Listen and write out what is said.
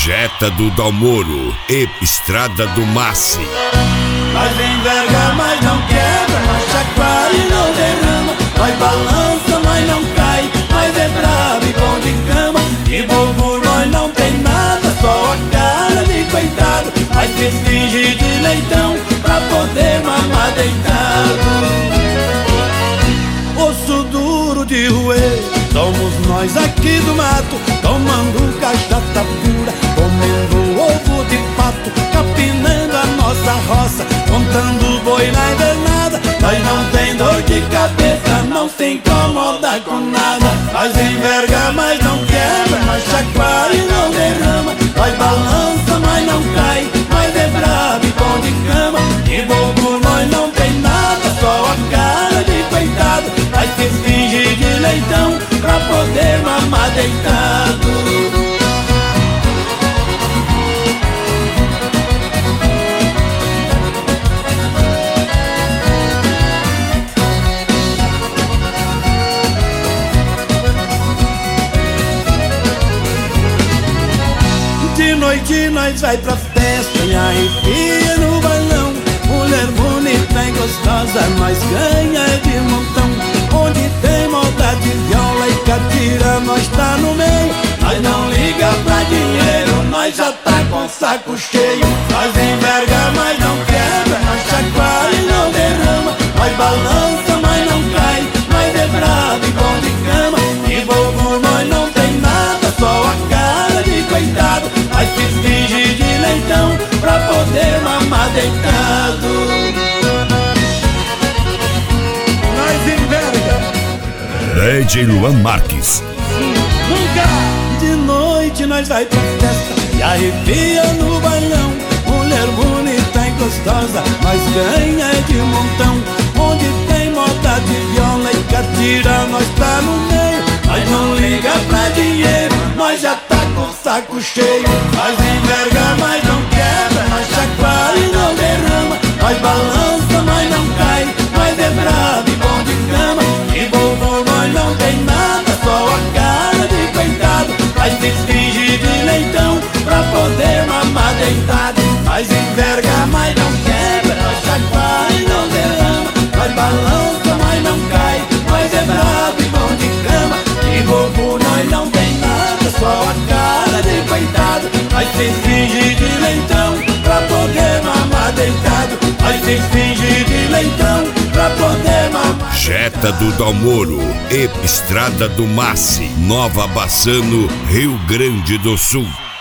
Jeta do Dalmoro e Estrada do Massi. Nós enverga, mas não quebra, nós chacoalha e não derrama, nós balança, mas não cai, nós é bravo e bom de cama. De bobo nós não tem nada, só a cara de coitado, mas se finge de leitão pra poder mamar deitado. Osso duro de roer, somos nós aqui do mato, tomando cachaça pura, comendo ovo de pato, capinando a nossa roça, contando boi na invernada. Nós não tem dor de cabeça, não se incomoda com nada. Nós enverga, mas não quebra, nós chacoalha e não derrama, nós balança, mas não cai, nós é bravo e bom de cama. De bobo nós não tem nada, só a cara de coitado, nós se finge de leitão pra poder mamar deitado. De noite nós vai pra festa e arrepia no balão. Mulher bonita e gostosa, nós ganha de montão. Onde tem maldade, viola e catira, nós tá no meio. Nós não liga pra dinheiro, nós já tá com saco cheio. Nós enverga, mas não quebra, nós chacoalha e não derrama, nós balança, mas não cai, nós é bravo e bom de cama. De bobo nós não tem nada, só a cara de coitado, nós se finge de leitão pra poder mamar deitado. Nós enverga. DJ Luan Marques. Nunca! De noite nós vai pra festa e arrepia no bailão. Mulher bonita e gostosa, nós ganha de montão. Onde tem moda de viola e catira, nós tá no meio. Nós não liga pra dinheiro, nós já tá com saco cheio. Nós enverga, mas não quebra, nós chacoalha e não derrama, nós balança, mas não cai, nós é bravo e bom de cama. De bobo nós não tem nada, só a cara de coitado, nós se finge de leitão pra poder mamar deitado. Nós enverga, mas não quebra, nós chacoalha e não derrama, nós balança, mas não cai, nós é bravo e bom de cama. De bobo nós não tem nada, só a cara de coitado, nós se finge de leitão pra poder mamar deitado. Nós se finge de leitão pra poder mamar. Jeta do Dalmoro e Estrada do Massi, Nova Bassano, Rio Grande do Sul.